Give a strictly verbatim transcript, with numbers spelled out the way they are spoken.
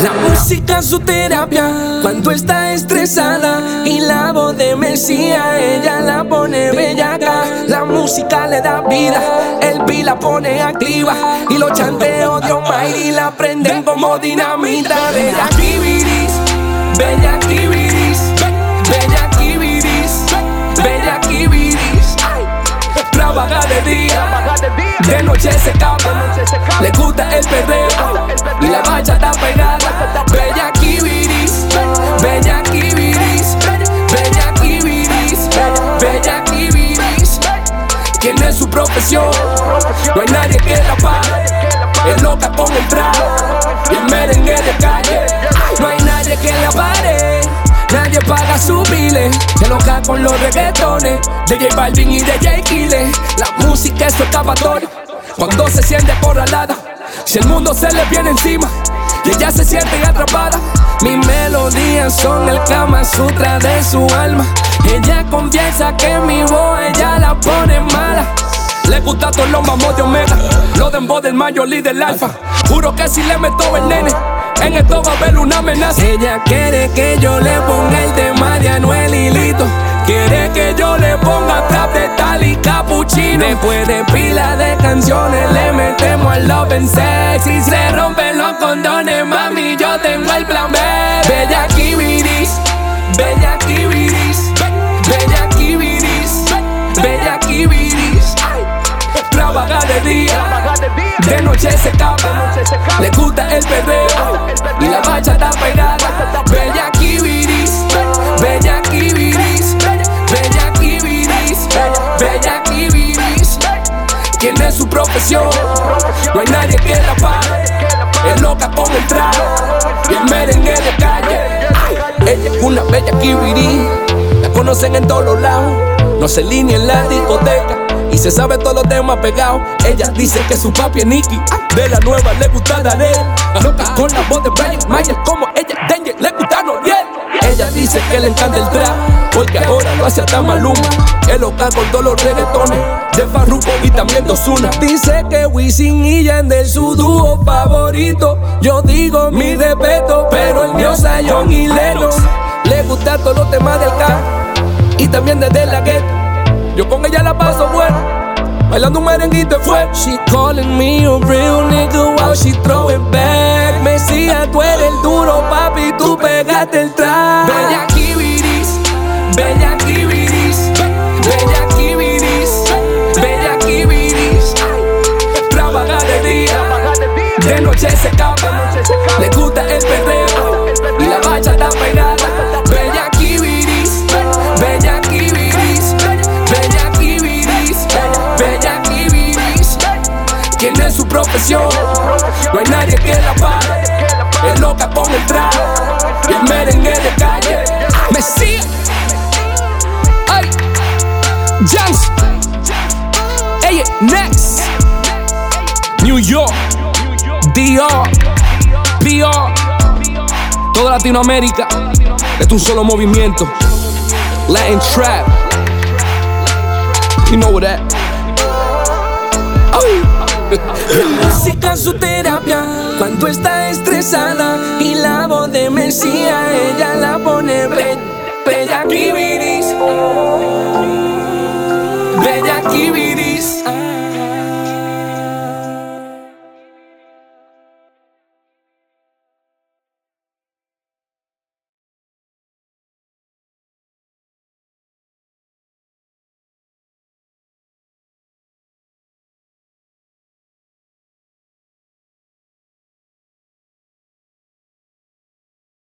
La música es su terapia cuando está estresada, y la voz de Mesías ella la pone bellaca. La música le da vida, el beat la pone activa, y los chanteos de Almighty la prenden como dinamita. Bella Kibiris, Bella Kibiris, Bella Kibiris, Bella Kibiris. Trabaja de día, de noche se escapa, le gusta el perreo y la bachata pegada. Bella Kibiris, Bella Kibiris, Bella Kibiris, Bella Kibiris. ¿Quién es su profesión? No hay nadie que la pare. Es loca con el trago y el merengue de calle. No hay nadie que la pare. Nadie paga su bile. Se loca con los reggaetones de J Balvin y de J Kille. La música es su escapatoria cuando se siente acorralada. Si el mundo se le viene encima y ella se siente atrapada. Mis melodías son el Kama Sutra de su alma. Ella confiesa que mi voz ella la pone mala. Le gusta todos los mamos de Omega, los dembow del mayor y del alfa. Juro que si le meto el nene, en esto va a haber una amenaza. Ella quiere que yo le ponga el tema de Anuel y Lito. Quiere que yo le ponga trap de tal y Capuchino. Después de pila de canciones le metemos al love and sex. Y se rompen los condones, mami, yo tengo el plan B. Bella Kibiris, Bella Kibiris, Bella Kibiris, Bella Kibiris. Trabaja de día, de noche se escapa, le gusta el perreo y la bachata pegada. Bella Kibiris, Bella Kibiris, Bella Kibiris, Bella Kibiris. ¿Quién es su profesión? No hay nadie que la pare. Es loca con el trago y el merengue de calle. Ella es una bella Kibiris, la conocen en todos los lados. No se línea en la discoteca y se sabe todos los temas pegados. Ella dice que su papi es Nicky, de la nueva le gusta Darel. Loca con la voz de Brian Mayer, como ella, Danger, le gusta Noriel. Ella dice que le encanta el trap, porque ahora lo hace hasta Maluma. Es loca con todos los reggaetones de Farruko y también de Ozuna. Dice que Wisin y Yandel su dúo favorito. Yo digo mi respeto, pero el mío es Zion y Lennox. Le gusta todos los temas del K y también desde la Ghetto. Yo con ella la paso bueno, bailando un merenguito de fuego. She calling me a real nigga while she throw it back. Mesías, tú eres el duro, papi, tú pegaste el track. Bella Kibiris, Bella Kibiris, Bella Kibiris, Bella Kibiris. Trabaja de día, de noche se escapa, le gusta el perreo y la bachata pegada. Bella Kibiris, Bella Kibiris, Bella Kibiris, Bella Kibiris. ¿Quién es su profesión? No hay nadie que la pare. Es loca con el trago y el merengue de calle. Mesías, ay, Jans, ella, Next, New York, D R, P R, toda Latinoamérica. Esto es un solo movimiento. Latin Trap. You know that. La música es su terapia cuando está estresada, y la voz de Mesías ella la pone be Bella Kibiris, Bella Kibiris.